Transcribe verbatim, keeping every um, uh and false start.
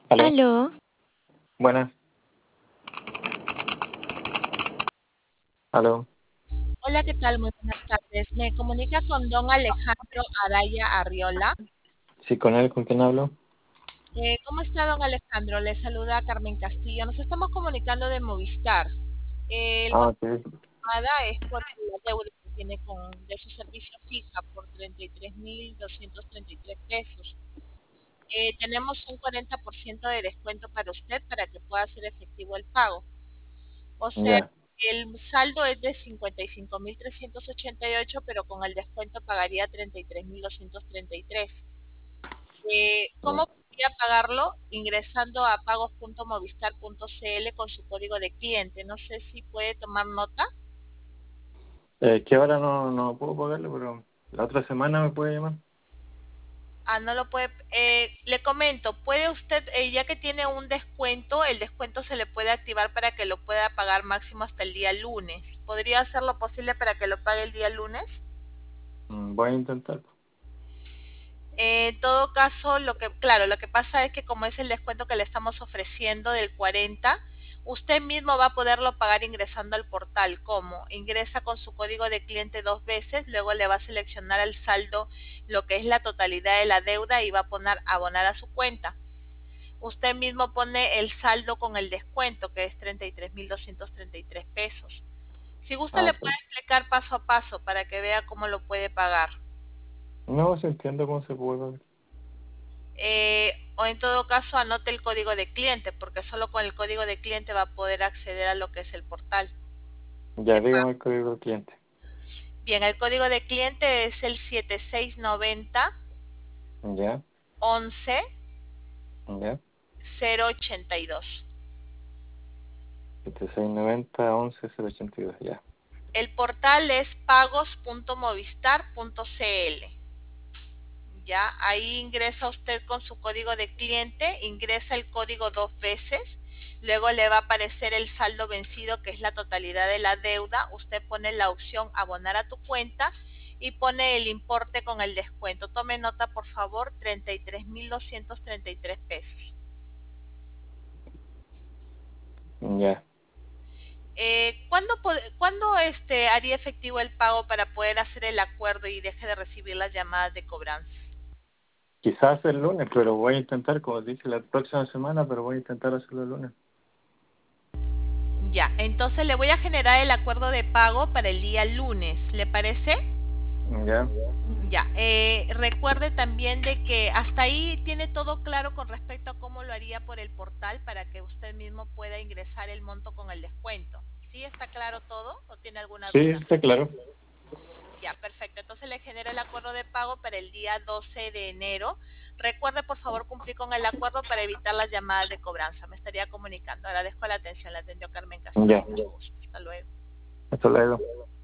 Aló, Aló, buenas, aló, Hola, ¿qué tal? Muy buenas tardes. Me comunica con don Alejandro Araya Arriola. sí, con él, ¿con quién hablo? Eh, ¿cómo está, don Alejandro? Le saluda Carmen Castillo. Nos estamos comunicando de Movistar. Eh, el Ah, motivo ok, de la llamada es por la deuda que tiene con, de su servicio fija por treinta y tres mil doscientos treinta y tres pesos. Eh, tenemos un cuarenta por ciento de descuento para usted para que pueda hacer efectivo el pago. O sea, ya, el saldo es de cincuenta y cinco mil trescientos ochenta y ocho, pero con el descuento pagaría treinta y tres mil doscientos treinta y tres. Eh, ya. ¿Cómo podría pagarlo? Ingresando a pagos punto movistar punto c l con su código de cliente. No sé si puede tomar nota. Eh, que ahora no, no puedo pagarle, pero la otra semana me puede llamar. Ah, no lo puede. Eh, le comento, puede usted, eh, ya que tiene un descuento, el descuento se le puede activar para que lo pueda pagar máximo hasta el día lunes. ¿Podría hacer lo posible para que lo pague el día lunes? Mm, voy a intentar. Eh, en todo caso, lo que, claro, lo que pasa es que como es el descuento que le estamos ofreciendo del cuarenta, usted mismo va a poderlo pagar ingresando al portal. ¿Cómo? Ingresa con su código de cliente dos veces, luego le va a seleccionar el saldo, lo que es la totalidad de la deuda y va a poner abonar a su cuenta. Usted mismo pone el saldo con el descuento, que es treinta y tres mil doscientos treinta y tres pesos. Si gusta, Ah, le ok. puede explicar paso a paso para que vea cómo lo puede pagar. No, se entiende cómo se puede pagar. Eh, o en todo caso anote el código de cliente, porque solo con el código de cliente va a poder acceder a lo que es el portal Ya, de dígame el pago. código del cliente. Bien, el código de cliente es el siete seis nueve cero Ya, once ya, cero ochenta y dos. setenta y seis noventa once cero ochenta y dos, ya. El portal es pagos punto movistar punto c l. Ya, ahí ingresa usted con su código de cliente, ingresa el código dos veces, luego le va a aparecer el saldo vencido, que es la totalidad de la deuda. Usted pone la opción abonar a tu cuenta y pone el importe con el descuento. Tome nota, por favor, treinta y tres mil doscientos treinta y tres pesos. Ya. Eh, ¿cuándo, ¿Cuándo este, haría efectivo el pago para poder hacer el acuerdo y deje de recibir las llamadas de cobranza? Quizás el lunes, pero voy a intentar, como dice, la próxima semana, pero voy a intentar hacerlo el lunes. Ya, entonces le voy a generar el acuerdo de pago para el día lunes, ¿le parece? Ya, Ya, eh, recuerde también de que hasta ahí tiene todo claro con respecto a cómo lo haría por el portal para que usted mismo pueda ingresar el monto con el descuento. ¿Sí está claro todo o tiene alguna sí, duda? está claro. Ya, perfecto. Entonces le genero el acuerdo de pago para el día doce de enero. Recuerde, por favor, cumplir con el acuerdo para evitar las llamadas de cobranza. Me estaría comunicando. Agradezco la atención. La atendió Carmen Castillo. Ya, Mucho gusto. Hasta luego. hasta luego.